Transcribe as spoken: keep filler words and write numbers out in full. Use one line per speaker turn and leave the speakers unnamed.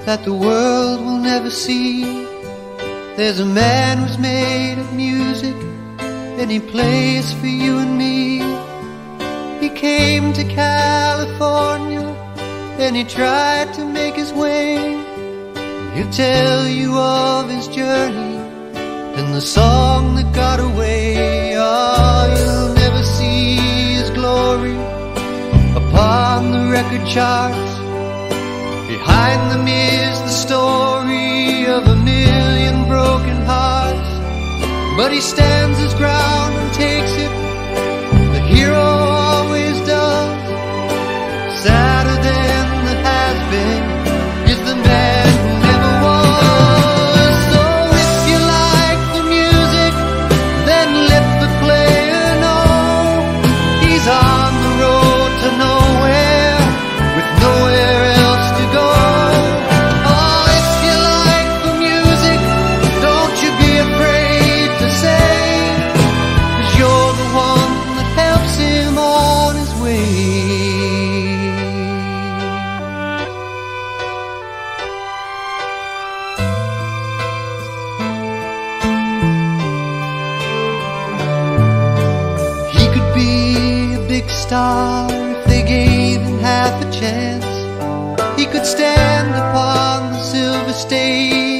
that the world will never see. There's a man who's made of music, and he plays for you and me. He came to California, and he tried to make his way. He'll tell you of his journey and the song that got away. Oh, you'll never see his glory upon the record charts. Behind them is the story of a million broken hearts. But he stands his ground and takes it, the hero always does. Sadder than the has-been is the man who never was. So if you like the music, then let the player know he's on the road to nowhere with nowhere else to go. Oh, if you like the music, don't you be afraid to say, 'cause you're the one that helps him on his way. He could be a big star if they gave him half a chance. He could stand upon the silver stage